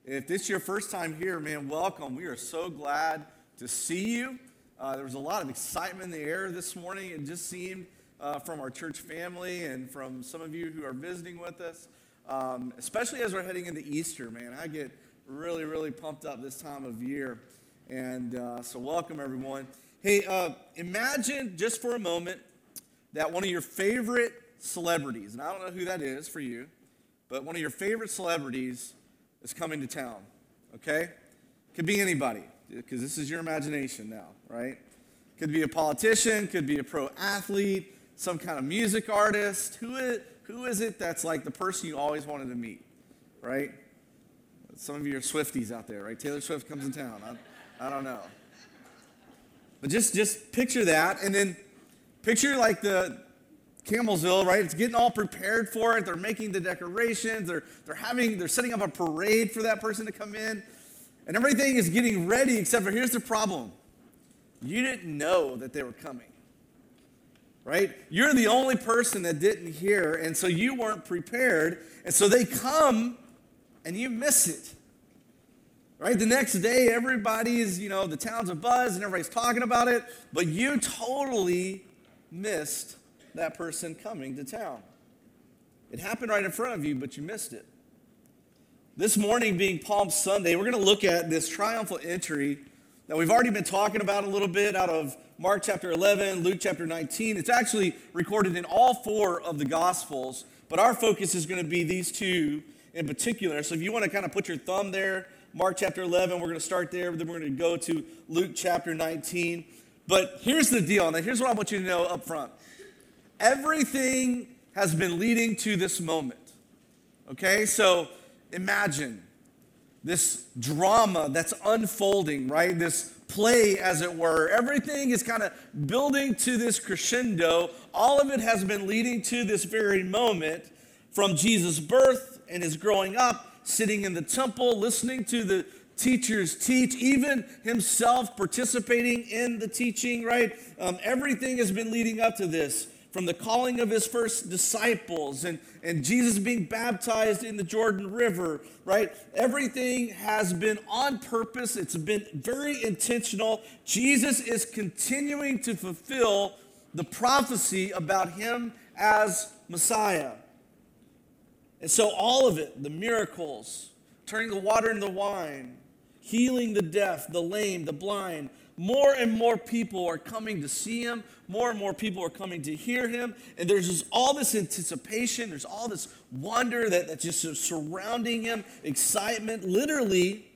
If this is your first time here, man, welcome. We are so glad to see you. There was a lot of excitement in the air this morning. It just seemed from our church family and from some of you who are visiting with us, especially as we're heading into Easter, man. I get really, really pumped up this time of year. And so welcome, everyone. Hey, imagine just for a moment that one of your favorite celebrities, and I don't know who that is for you, but one of your favorite celebrities is coming to town, okay? Could be anybody, because this is your imagination now, right? Could be a politician, could be a pro athlete, some kind of music artist. Who is it that's like the person you always wanted to meet, right? Some of you are Swifties out there, right? Taylor Swift comes in town. I don't know. But just picture that, and then picture like the Campbellsville, right? It's getting all prepared for it. They're making the decorations. They're setting up a parade for that person to come in. And everything is getting ready, except for here's the problem. You didn't know that they were coming, right? You're the only person that didn't hear, and so you weren't prepared. And so they come, and you miss it, right? The next day, everybody is, the town's abuzz, and everybody's talking about it, but you totally missed that person coming to town. It happened right in front of you, but you missed it. This morning being Palm Sunday, we're going to look at this triumphal entry that we've already been talking about a little bit out of Mark chapter 11, Luke chapter 19. It's actually recorded in all four of the Gospels, but our focus is going to be these two in particular. So if you want to kind of put your thumb there, Mark chapter 11, we're going to start there, then we're going to go to Luke chapter 19. But here's the deal, and here's what I want you to know up front. Everything has been leading to this moment, okay? So imagine this drama that's unfolding, right? This play, as it were. Everything is kind of building to this crescendo. All of it has been leading to this very moment from Jesus' birth and his growing up, sitting in the temple, listening to the teachers teach, even himself participating in the teaching, right? Everything has been leading up to this. From the calling of his first disciples and Jesus being baptized in the Jordan River, right? Everything has been on purpose. It's been very intentional. Jesus is continuing to fulfill the prophecy about him as Messiah. And so all of it, the miracles, turning the water into wine, healing the deaf, the lame, the blind, more and more people are coming to see him. More and more people are coming to hear him. And there's just all this anticipation. There's all this wonder that's just surrounding him, excitement. Literally,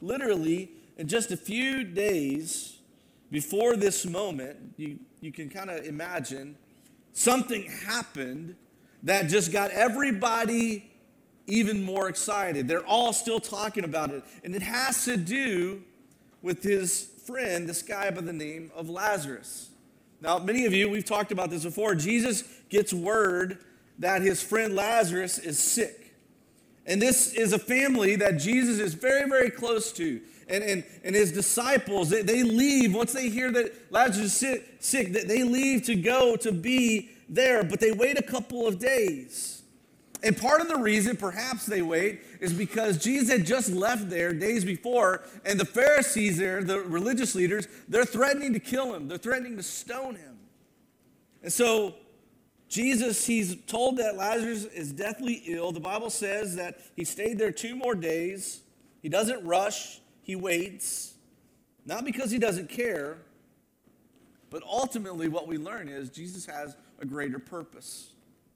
in just a few days before this moment, you can kind of imagine something happened that just got everybody even more excited. They're all still talking about it. And it has to do with his friend, this guy by the name of Lazarus. Now, many of you, we've talked about this before. Jesus gets word that his friend Lazarus is sick. And this is a family that Jesus is very, very close to. And his disciples, they leave. Once they hear that Lazarus is sick, they leave to go to be there. But they wait a couple of days. And part of the reason perhaps they wait is because Jesus had just left there days before, and the Pharisees there, the religious leaders, they're threatening to kill him. They're threatening to stone him. And so Jesus, he's told that Lazarus is deathly ill. The Bible says that he stayed there 2 more days. He doesn't rush. He waits. Not because he doesn't care, but ultimately what we learn is Jesus has a greater purpose.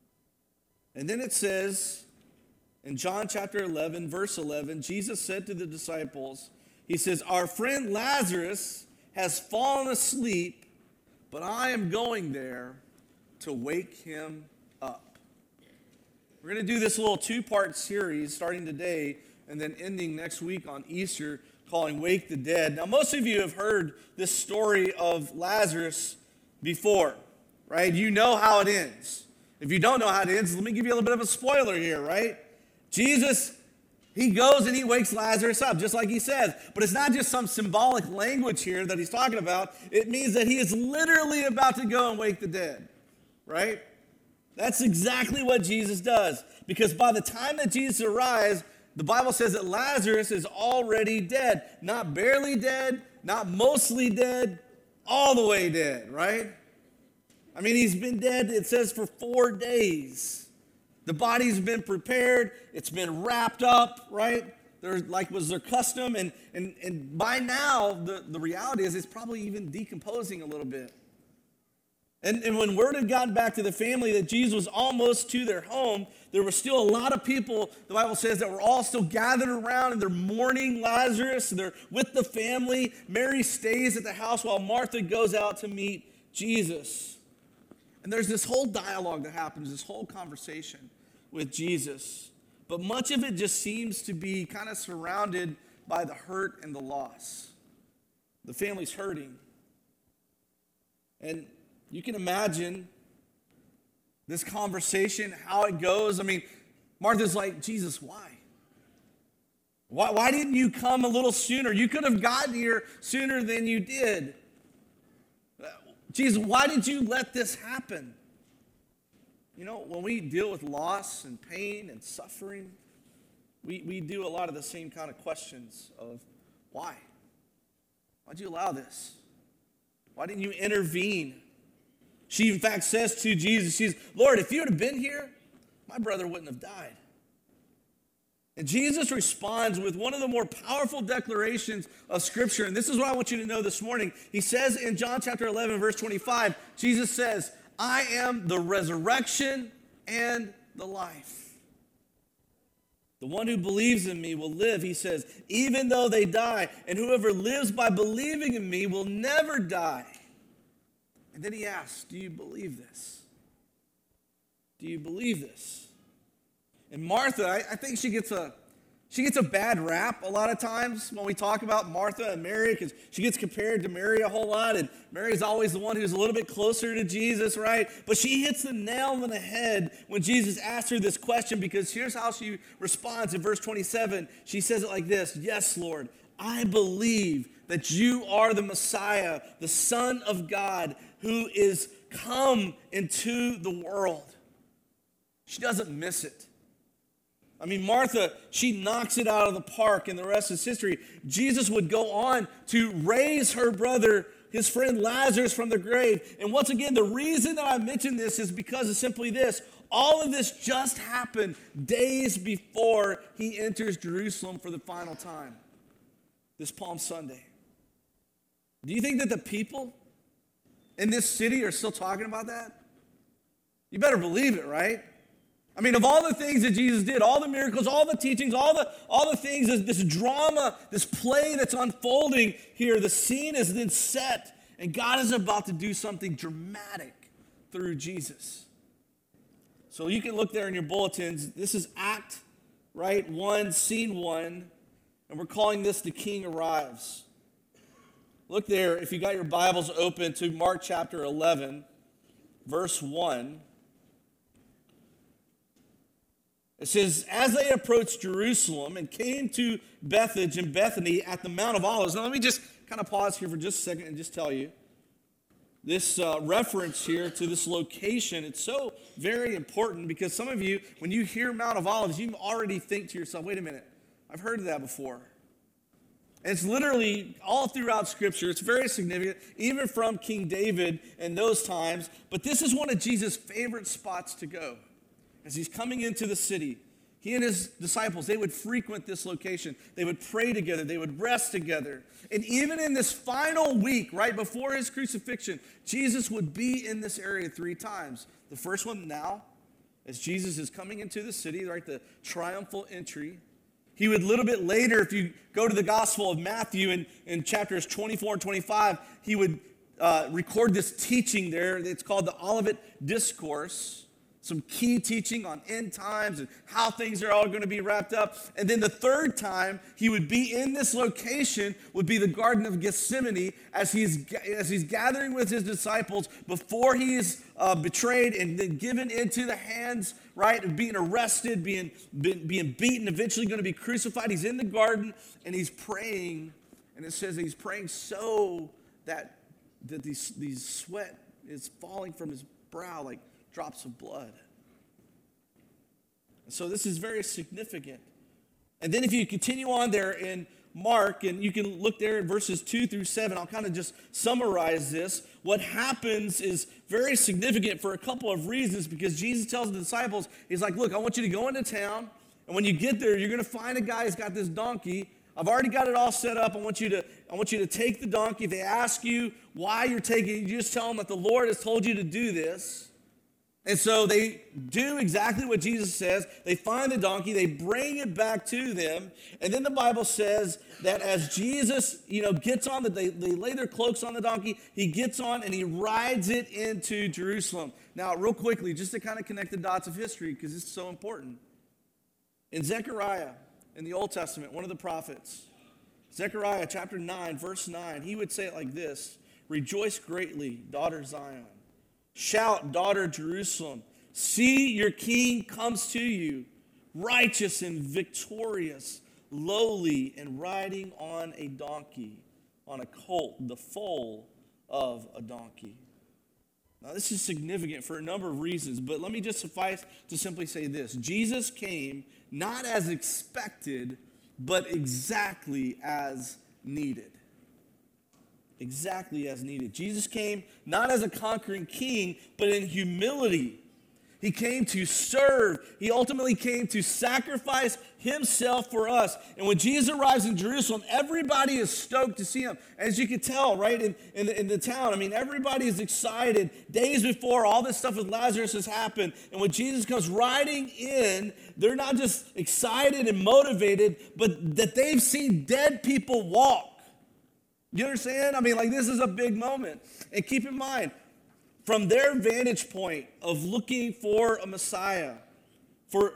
And then it says in John chapter 11, verse 11, Jesus said to the disciples, he says, "Our friend Lazarus has fallen asleep, but I am going there to wake him up." We're going to do this little 2-part series starting today and then ending next week on Easter, calling Wake the Dead. Now, most of you have heard this story of Lazarus before, right? You know how it ends. If you don't know how it ends, let me give you a little bit of a spoiler here, right? Jesus, he goes and he wakes Lazarus up, just like he says. But it's not just some symbolic language here that he's talking about. It means that he is literally about to go and wake the dead, right? That's exactly what Jesus does. Because by the time that Jesus arrives, the Bible says that Lazarus is already dead. Not barely dead, not mostly dead, all the way dead, right? I mean, he's been dead, it says, for 4 days. The body's been prepared. It's been wrapped up, right? Like was their custom. And by now, the reality is it's probably even decomposing a little bit. And when word had gotten back to the family that Jesus was almost to their home, there were still a lot of people, the Bible says, that were all still gathered around and they're mourning Lazarus. They're with the family. Mary stays at the house while Martha goes out to meet Jesus. And there's this whole dialogue that happens, this whole conversation with Jesus. But much of it just seems to be kind of surrounded by the hurt and the loss. The family's hurting. And you can imagine this conversation, how it goes. I mean, Martha's like, Jesus, why? Why didn't you come a little sooner? You could have gotten here sooner than you did. Jesus, why did you let this happen? You know, when we deal with loss and pain and suffering, we do a lot of the same kind of questions of why? Why'd you allow this? Why didn't you intervene? She, in fact, says to Jesus, she's, Lord, if you would have been here, my brother wouldn't have died. And Jesus responds with one of the more powerful declarations of Scripture. And this is what I want you to know this morning. He says in John chapter 11, verse 25, Jesus says, I am the resurrection and the life. The one who believes in me will live, he says, even though they die. And whoever lives by believing in me will never die. And then he asks, do you believe this? Do you believe this? And Martha, I think she gets a bad rap a lot of times when we talk about Martha and Mary, because she gets compared to Mary a whole lot, and Mary's always the one who's a little bit closer to Jesus, right? But she hits the nail on the head when Jesus asks her this question, because here's how she responds in verse 27. She says it like this, yes, Lord, I believe that you are the Messiah, the Son of God, who is come into the world. She doesn't miss it. I mean, Martha, she knocks it out of the park, and the rest is history. Jesus would go on to raise her brother, his friend Lazarus, from the grave. And once again, the reason that I mention this is because it's simply this. All of this just happened days before he enters Jerusalem for the final time, this Palm Sunday. Do you think that the people in this city are still talking about that? You better believe it, right? I mean, of all the things that Jesus did, all the miracles, all the teachings, all the things, this drama, this play that's unfolding here, the scene is then set, and God is about to do something dramatic through Jesus. So you can look there in your bulletins. This is Act, right, 1, Scene 1, and we're calling this The King Arrives. Look there, if you got your Bibles open, to Mark chapter 11, verse 1. It says, as they approached Jerusalem and came to Bethphage and Bethany at the Mount of Olives. Now let me just kind of pause here for just a second and just tell you. This reference here to this location, it's so very important because some of you, when you hear Mount of Olives, you already think to yourself, wait a minute, I've heard of that before. And it's literally all throughout Scripture. It's very significant, even from King David in those times. But this is one of Jesus' favorite spots to go. As he's coming into the city, he and his disciples, they would frequent this location. They would pray together. They would rest together. And even in this final week, right before his crucifixion, Jesus would be in this area 3 times. The first one now, as Jesus is coming into the city, right, the triumphal entry. He would a little bit later, if you go to the Gospel of Matthew in chapters 24 and 25, he would record this teaching there. It's called the Olivet Discourse. Some key teaching on end times and how things are all going to be wrapped up. And then the third time he would be in this location would be the Garden of Gethsemane as he's gathering with his disciples before he is betrayed and then given into the hands, right, of being arrested, being beaten, eventually going to be crucified. He's in the garden and he's praying. And it says that he's praying so that these sweat is falling from his brow like drops of blood. And so this is very significant. And then if you continue on there in Mark, and you can look there in verses 2 through 7, I'll kind of just summarize this. What happens is very significant for a couple of reasons, because Jesus tells the disciples, he's like, look, I want you to go into town, and when you get there, you're going to find a guy who's got this donkey. I've already got it all set up. I want you to take the donkey. If they ask you why you're taking it, you just tell them that the Lord has told you to do this. And so they do exactly what Jesus says. They find the donkey, they bring it back to them, and then the Bible says that as Jesus, gets on, they lay their cloaks on the donkey, he gets on and he rides it into Jerusalem. Now, real quickly, just to kind of connect the dots of history, because it's so important. In Zechariah, in the Old Testament, one of the prophets, Zechariah chapter 9, verse 9, he would say it like this: "Rejoice greatly, daughter Zion. Shout, daughter Jerusalem. See, your king comes to you, righteous and victorious, lowly and riding on a donkey, on a colt, the foal of a donkey." Now, this is significant for a number of reasons, but let me just suffice to simply say this. Jesus came not as expected, but exactly as needed. Exactly as needed. Jesus came not as a conquering king, but in humility. He came to serve. He ultimately came to sacrifice himself for us. And when Jesus arrives in Jerusalem, everybody is stoked to see him. As you can tell, right, in the town, everybody is excited. Days before, all this stuff with Lazarus has happened. And when Jesus comes riding in, they're not just excited and motivated, but that they've seen dead people walk. You understand? This is a big moment. And keep in mind, from their vantage point of looking for a Messiah, for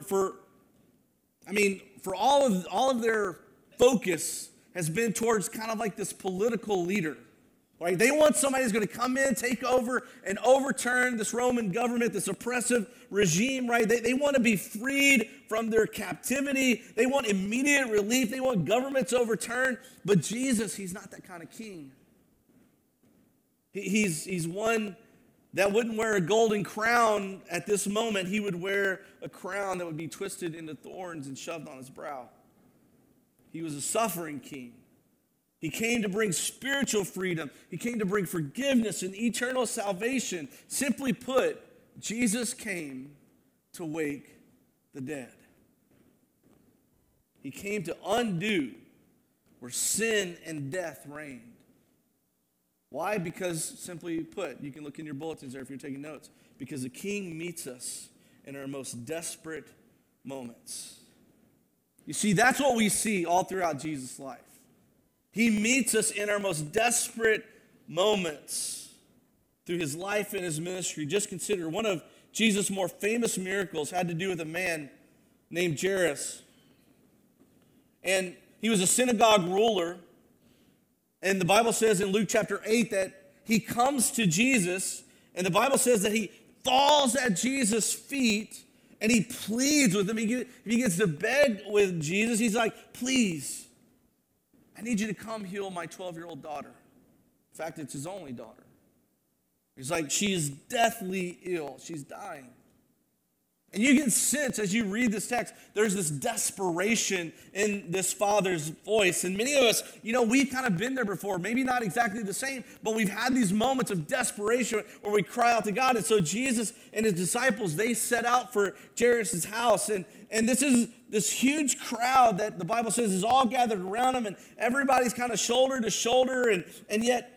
all of their focus has been towards kind of like this political leader. Right? They want somebody who's going to come in, take over, and overturn this Roman government, this oppressive regime, right? They want to be freed from their captivity. They want immediate relief. They want governments overturned. But Jesus, he's not that kind of king. He's one that wouldn't wear a golden crown at this moment. He would wear a crown that would be twisted into thorns and shoved on his brow. He was a suffering king. He came to bring spiritual freedom. He came to bring forgiveness and eternal salvation. Simply put, Jesus came to wake the dead. He came to undo where sin and death reigned. Why? Because, simply put, you can look in your bulletins there if you're taking notes, because the King meets us in our most desperate moments. You see, that's what we see all throughout Jesus' life. He meets us in our most desperate moments through his life and his ministry. Just consider, one of Jesus' more famous miracles had to do with a man named Jairus. And he was a synagogue ruler. And the Bible says in Luke chapter 8 that he comes to Jesus, and the Bible says that he falls at Jesus' feet and he pleads with him. He gets to beg with Jesus. He's like, "Please, I need you to come heal my 12-year-old daughter." In fact, it's his only daughter. He's like, she is deathly ill. She's dying. And you can sense as you read this text, there's this desperation in this father's voice. And many of us, we've kind of been there before. Maybe not exactly the same, but we've had these moments of desperation where we cry out to God. And so Jesus and his disciples, they set out for Jairus' house. And this is this huge crowd that the Bible says is all gathered around him. And everybody's kind of shoulder to shoulder. And yet,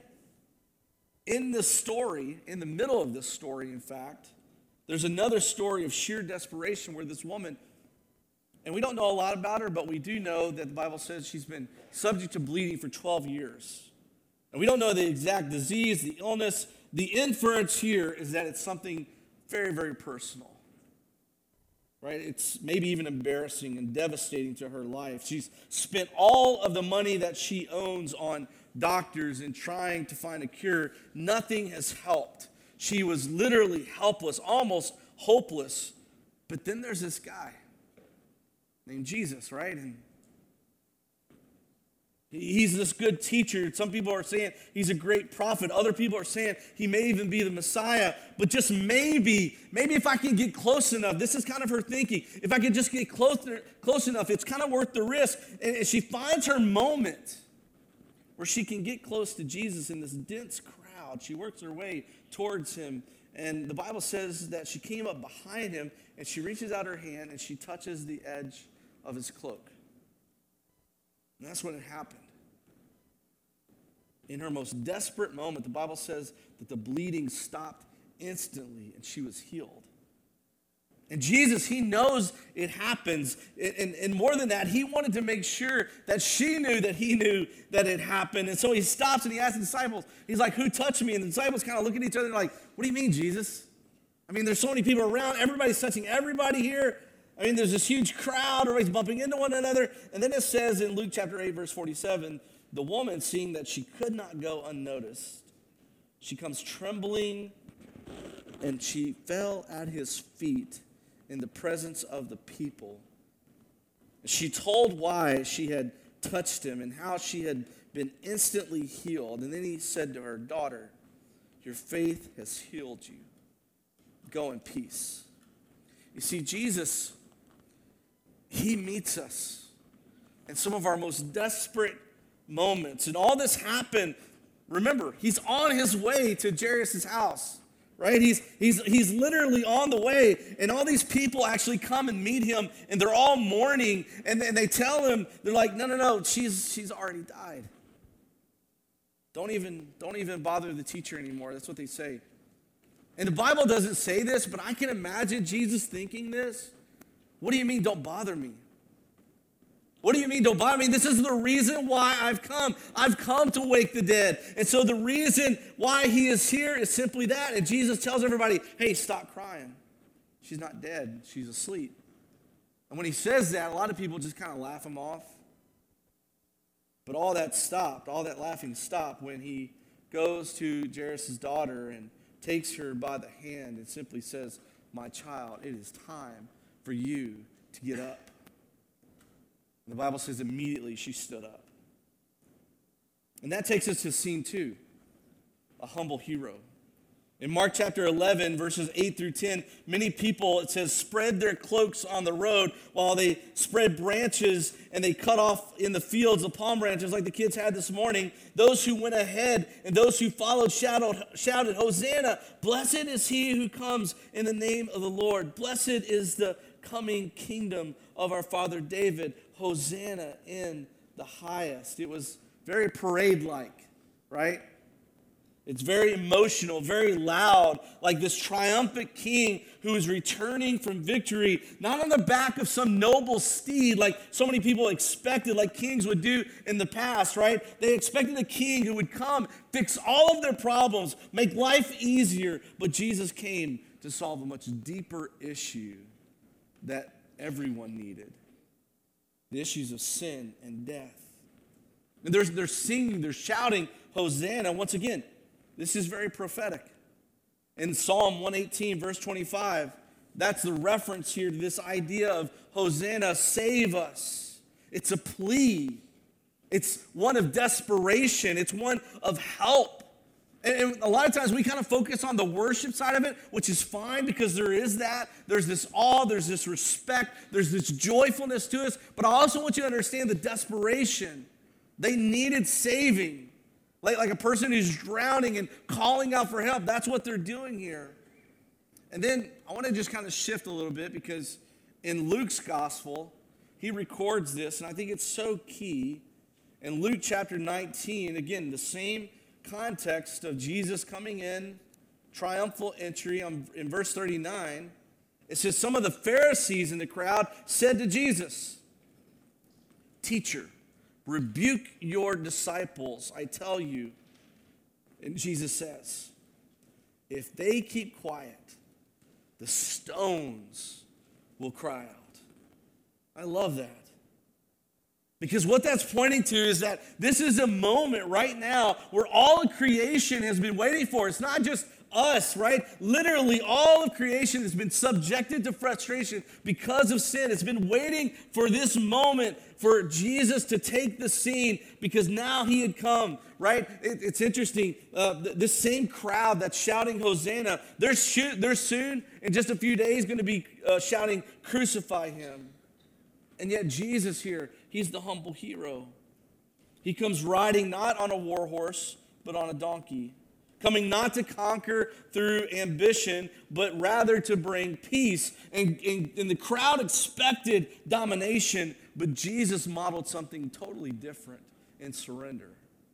in this story, in the middle of this story, in fact, there's another story of sheer desperation where this woman, and we don't know a lot about her, but we do know that the Bible says she's been subject to bleeding for 12 years. And we don't know the exact disease, the illness. The inference here is that it's something very, very personal. Right? It's maybe even embarrassing and devastating to her life. She's spent all of the money that she owns on doctors and trying to find a cure. Nothing has helped. She was literally helpless, almost hopeless. But then there's this guy named Jesus, right? And He's this good teacher. Some people are saying he's a great prophet. Other people are saying he may even be the Messiah. But just maybe if I can get close enough, this is kind of her thinking. If I can just get close enough, it's kind of worth the risk. And she finds her moment where she can get close to Jesus in this dense crowd. She works her way towards him. And the Bible says that she came up behind him and she reaches out her hand and she touches the edge of his cloak. And that's when it happened. In her most desperate moment, the Bible says that the bleeding stopped instantly and she was healed. And Jesus, he knows it happens. And more than that, he wanted to make sure that she knew that he knew that it happened. And so he stops and he asks the disciples, he's like, who touched me? And the disciples kind of look at each other and like, what do you mean, Jesus? I mean, there's so many people around. Everybody's touching everybody here. I mean, there's this huge crowd. Everybody's bumping into one another. And then it says in Luke chapter 8, verse 47, the woman, seeing that she could not go unnoticed, she comes trembling and she fell at his feet in the presence of the people. She told why she had touched him and how she had been instantly healed. And then he said to her, daughter, your faith has healed you. Go in peace. You see, Jesus, he meets us in some of our most desperate moments. And all this happened, remember, he's on his way to Jairus' house, right? He's literally on the way, and all these people actually come and meet him, and they're all mourning, and they tell him, they're like, no, she's already died. Don't even bother the teacher anymore. That's what they say. And the Bible doesn't say this, but I can imagine Jesus thinking this. What do you mean, don't bother me? What do you mean, don't bother me? This is the reason why I've come. I've come to wake the dead. And so the reason why he is here is simply that. And Jesus tells everybody, hey, stop crying. She's not dead. She's asleep. And when he says that, a lot of people just kind of laugh him off. But all that stopped. All that laughing stopped when he goes to Jairus' daughter and takes her by the hand and simply says, my child, it is time for you to get up. And the Bible says immediately she stood up. And that takes us to scene 2, a humble hero. In Mark chapter 11, verses 8 through 10, many people, it says, spread their cloaks on the road while they spread branches and they cut off in the fields the palm branches like the kids had this morning. Those who went ahead and those who followed shouted, Hosanna, blessed is he who comes in the name of the Lord. Blessed is the coming kingdom of our father David. Hosanna in the highest. It was very parade-like, right? It's very emotional, very loud, like this triumphant king who is returning from victory, not on the back of some noble steed like so many people expected, like kings would do in the past, right? They expected a king who would come, fix all of their problems, make life easier, but Jesus came to solve a much deeper issue that everyone needed. The issues of sin and death. And they're singing, they're shouting, Hosanna. Once again, this is very prophetic. In Psalm 118, verse 25, that's the reference here to this idea of Hosanna, save us. It's a plea. It's one of desperation. It's one of help. And a lot of times we kind of focus on the worship side of it, which is fine because there is that. There's this awe, there's this respect, there's this joyfulness to us. But I also want you to understand the desperation. They needed saving. Like a person who's drowning and calling out for help. That's what they're doing here. And then I want to just kind of shift a little bit because in Luke's gospel, he records this, and I think it's so key. In Luke chapter 19, again, the same context of Jesus coming in, triumphal entry in verse 39, it says, some of the Pharisees in the crowd said to Jesus, teacher, rebuke your disciples, I tell you. And Jesus says, if they keep quiet, the stones will cry out. I love that. Because what that's pointing to is that this is a moment right now where all of creation has been waiting for. It's not just us, right? Literally, all of creation has been subjected to frustration because of sin. It's been waiting for this moment for Jesus to take the scene because now he had come, right? It's interesting. This same crowd that's shouting Hosanna, they're soon, in just a few days, going to be shouting, crucify him. And yet Jesus here, he's the humble hero. He comes riding not on a war horse, but on a donkey. Coming not to conquer through ambition, but rather to bring peace. And the crowd expected domination, but Jesus modeled something totally different in surrender.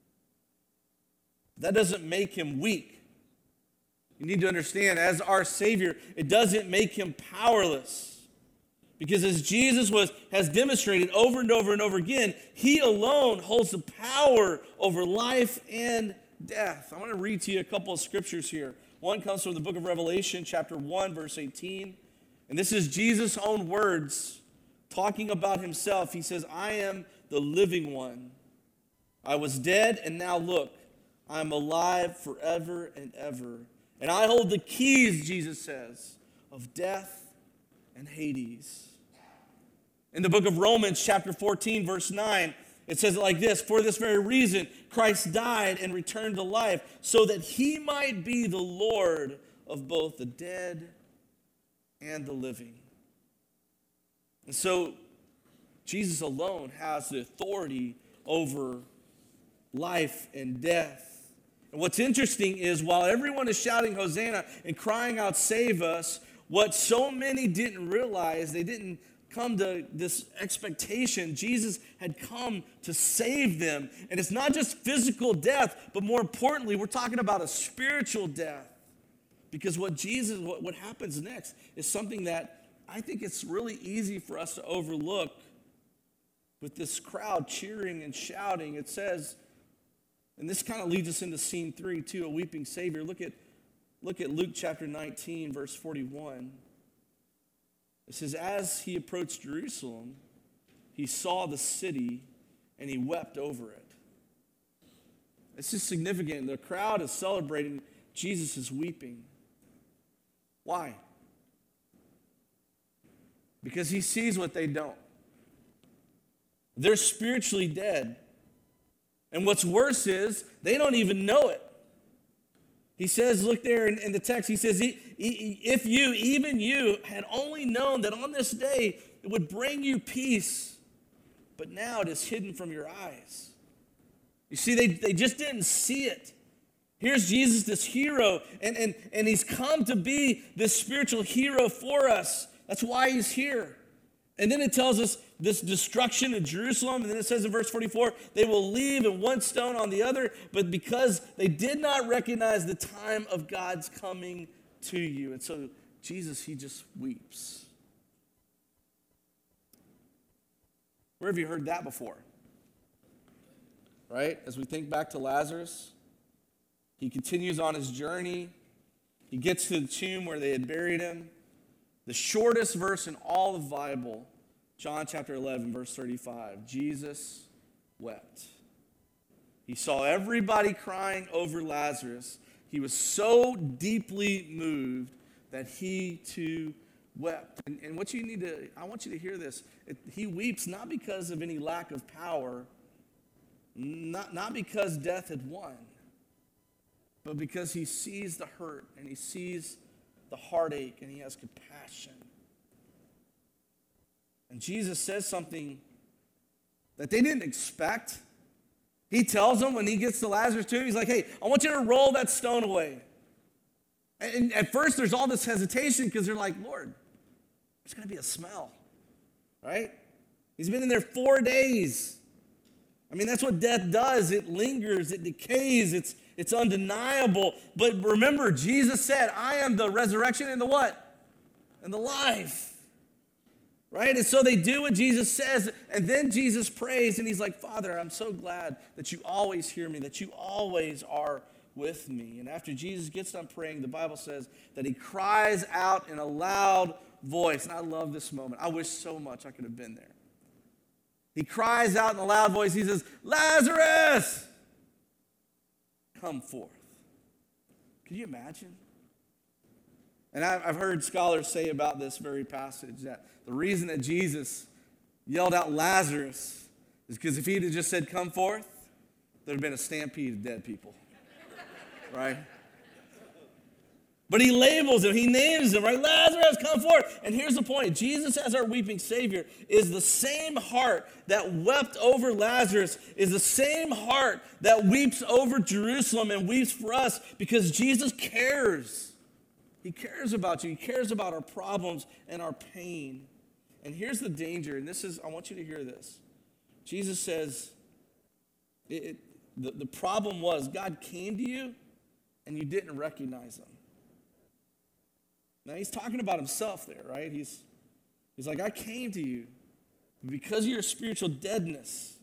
That doesn't make him weak. You need to understand, as our Savior, it doesn't make him powerless. Because as Jesus has demonstrated over and over and over again, he alone holds the power over life and death. I want to read to you a couple of scriptures here. One comes from the book of Revelation, chapter 1, verse 18. And this is Jesus' own words talking about himself. He says, I am the living one. I was dead, and now look, I am alive forever and ever. And I hold the keys, Jesus says, of death and Hades. In the book of Romans, chapter 14, verse 9, it says it like this: for this very reason, Christ died and returned to life, so that he might be the Lord of both the dead and the living. And so, Jesus alone has the authority over life and death. And what's interesting is, while everyone is shouting Hosanna and crying out, save us, what so many didn't realize, they didn't come to this expectation. Jesus had come to save them. And it's not just physical death, but more importantly, we're talking about a spiritual death. Because what happens next is something that I think it's really easy for us to overlook. With this crowd cheering and shouting, it says, and this kind of leads us into scene 3 too, a weeping Savior. Look at Luke chapter 19, verse 41. It says, as he approached Jerusalem, he saw the city and he wept over it. This is significant. The crowd is celebrating. Jesus is weeping. Why? Because he sees what they don't. They're spiritually dead. And what's worse is they don't even know it. He says, look there in the text, he says, if you, even you, had only known that on this day it would bring you peace, but now it is hidden from your eyes. You see, they just didn't see it. Here's Jesus, this hero, and he's come to be this spiritual hero for us. That's why he's here. And then it tells us this destruction of Jerusalem. And then it says in verse 44, they will leave in one stone on the other, but because they did not recognize the time of God's coming to you. And so Jesus, he just weeps. Where have you heard that before? Right? As we think back to Lazarus, he continues on his journey. He gets to the tomb where they had buried him. The shortest verse in all of the Bible, John chapter 11, verse 35, Jesus wept. He saw everybody crying over Lazarus. He was so deeply moved that he too wept. And what you need to, I want you to hear this. He weeps not because of any lack of power, not because death had won, but because he sees the hurt and he sees the heartache and he has compassion. And Jesus says something that they didn't expect. He tells them when he gets to Lazarus' tomb, he's like, hey, I want you to roll that stone away. And at first there's all this hesitation because they're like, Lord, there's going to be a smell, right? He's been in there 4 days. I mean, that's what death does. It lingers, it decays, it's undeniable. But remember, Jesus said, I am the resurrection and the what? And the life. Right? And so they do what Jesus says, and then Jesus prays, and he's like, Father, I'm so glad that you always hear me, that you always are with me. And after Jesus gets done praying, the Bible says that he cries out in a loud voice. And I love this moment. I wish so much I could have been there. He cries out in a loud voice. He says, Lazarus, come forth. Can you imagine? And I've heard scholars say about this very passage that the reason that Jesus yelled out Lazarus is because if he'd have just said, come forth, there'd have been a stampede of dead people, right? But he labels him, he names him, right? Lazarus, come forth. And here's the point. Jesus, as our weeping Savior, is the same heart that wept over Lazarus, is the same heart that weeps over Jerusalem and weeps for us because Jesus cares. He cares about you. He cares about our problems and our pain. And here's the danger, and I want you to hear this. Jesus says, the problem was God came to you and you didn't recognize him. Now he's talking about himself there, right? He's like, I came to you because of your spiritual deadness.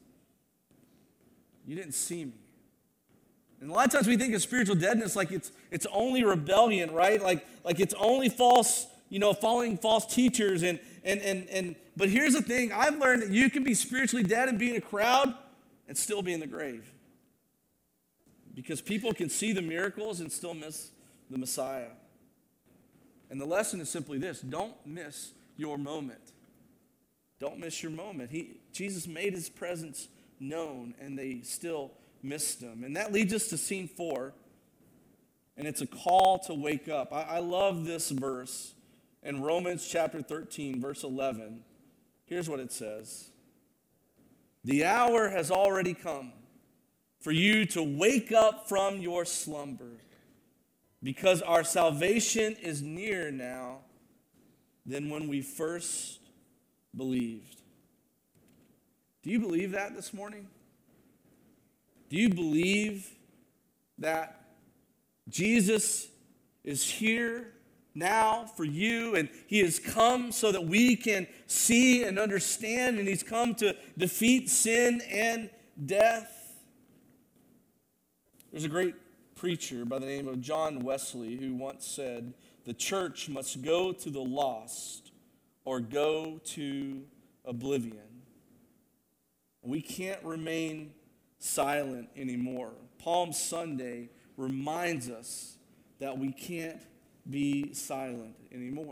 You didn't see me. And a lot of times we think of spiritual deadness like it's only rebellion, right? Like it's only false, following false teachers. But here's the thing. I've learned that you can be spiritually dead and be in a crowd and still be in the grave. Because people can see the miracles and still miss the Messiah. And the lesson is simply this. Don't miss your moment. Don't miss your moment. Jesus made his presence known and they still missed him. And that leads us to scene 4. And it's a call to wake up. I love this verse in Romans chapter 13, verse 11. Here's what it says. The hour has already come for you to wake up from your slumber, because our salvation is nearer now than when we first believed. Do you believe that this morning? Do you believe that Jesus is here now for you and he has come so that we can see and understand, and he's come to defeat sin and death? There's a great preacher by the name of John Wesley who once said, the church must go to the lost or go to oblivion. We can't remain silent anymore. Palm Sunday reminds us that we can't be silent anymore.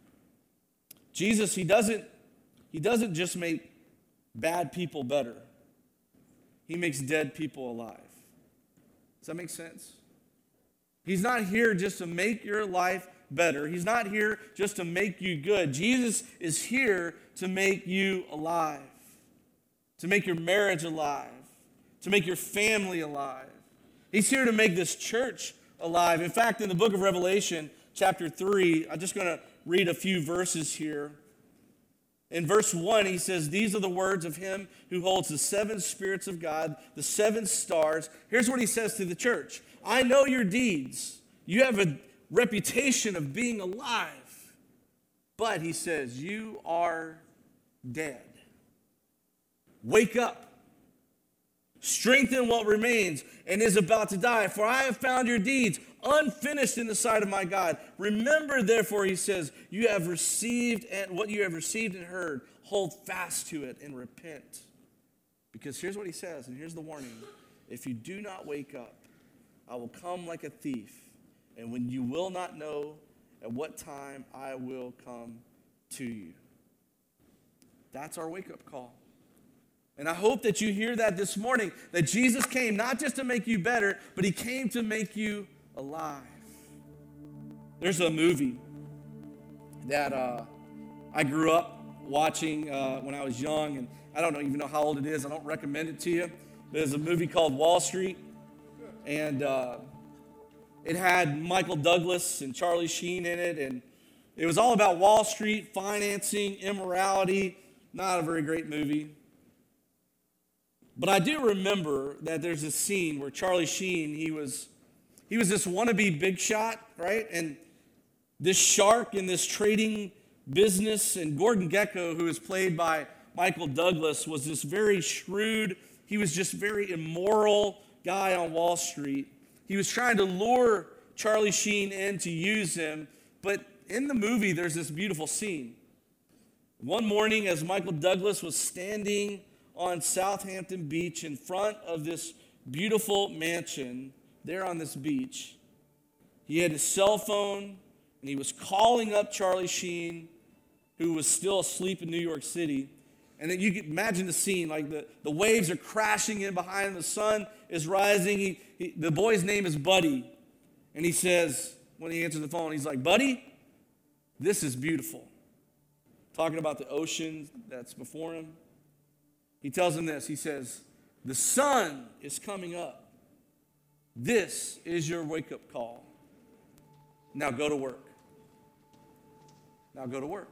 Jesus, he doesn't just make bad people better. He makes dead people alive. Does that make sense? He's not here just to make your life better. He's not here just to make you good. Jesus is here to make you alive, to make your marriage alive, to make your family alive. He's here to make this church alive. In fact, in the book of Revelation, chapter 3, I'm just going to read a few verses here. In verse 1, he says, these are the words of him who holds the 7 spirits of God, the 7 stars. Here's what he says to the church. I know your deeds. You have a reputation of being alive. But, he says, you are dead. Wake up. Strengthen what remains and is about to die. For I have found your deeds unfinished in the sight of my God. Remember, therefore, he says, you have received and what you have received and heard, hold fast to it and repent. Because here's what he says, and here's the warning. If you do not wake up, I will come like a thief, and when you will not know at what time I will come to you. That's our wake-up call. And I hope that you hear that this morning, that Jesus came not just to make you better, but he came to make you alive. There's a movie that I grew up watching when I was young, and I don't even know how old it is. I don't recommend it to you. There's a movie called Wall Street, and it had Michael Douglas and Charlie Sheen in it, and it was all about Wall Street, financing, immorality. Not a very great movie. But I do remember that there's a scene where Charlie Sheen, he was this wannabe big shot, right? And this shark in this trading business, and Gordon Gekko, who is played by Michael Douglas, was this very shrewd, he was just very immoral guy on Wall Street. He was trying to lure Charlie Sheen in to use him, but in the movie there's this beautiful scene. One morning as Michael Douglas was standing on Southampton Beach in front of this beautiful mansion there on this beach, he had his cell phone and he was calling up Charlie Sheen, who was still asleep in New York City. And then you can imagine the scene, like the waves are crashing in behind him, the sun is rising. The boy's name is Buddy. And he says, when he answers the phone, he's like, "Buddy, this is beautiful." Talking about the ocean that's before him. He tells him this. He says, "The sun is coming up. This is your wake-up call. Now go to work." Now go to work.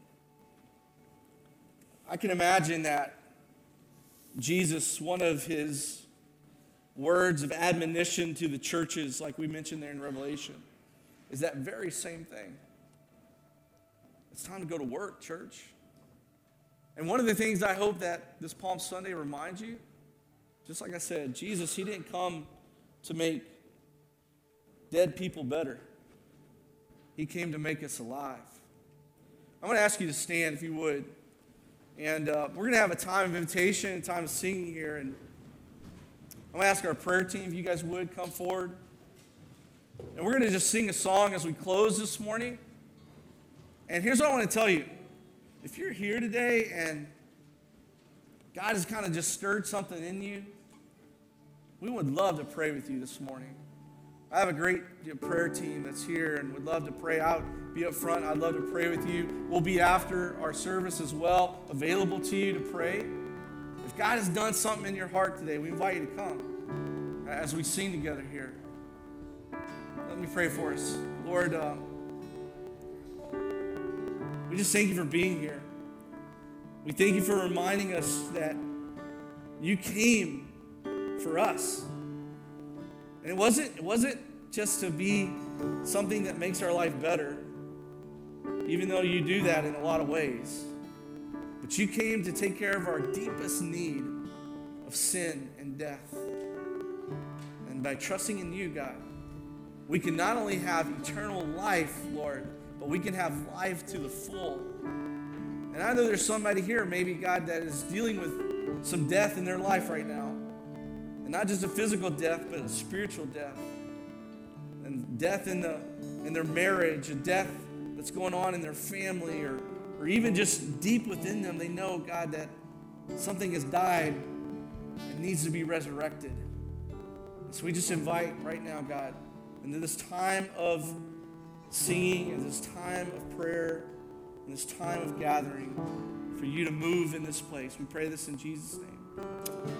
I can imagine that Jesus, one of his words of admonition to the churches, like we mentioned there in Revelation, is that very same thing. It's time to go to work, church. And one of the things I hope that this Palm Sunday reminds you, just like I said, Jesus, he didn't come to make dead people better. He came to make us alive. I'm going to ask you to stand, if you would. And we're going to have a time of invitation, a time of singing here. And I'm going to ask our prayer team, if you guys would, come forward. And we're going to just sing a song as we close this morning. And here's what I want to tell you. If you're here today and God has kind of just stirred something in you, we would love to pray with you this morning. I have a great prayer team that's here and would love to pray out, be up front. I'd love to pray with you. We'll be after our service as well, available to you to pray. If God has done something in your heart today, we invite you to come as we sing together here. Let me pray for us. Lord, we just thank you for being here. We thank you for reminding us that you came for us. And it wasn't just to be something that makes our life better, even though you do that in a lot of ways. But you came to take care of our deepest need of sin and death. And by trusting in you, God, we can not only have eternal life, Lord, but we can have life to the full. And I know there's somebody here, maybe, God, that is dealing with some death in their life right now. And not just a physical death, but a spiritual death. And death in their marriage, a death that's going on in their family, or even just deep within them. They know, God, that something has died and needs to be resurrected. And so we just invite right now, God, into this time of singing, and this time of prayer, and this time of gathering, for you to move in this place. We pray this in Jesus' name.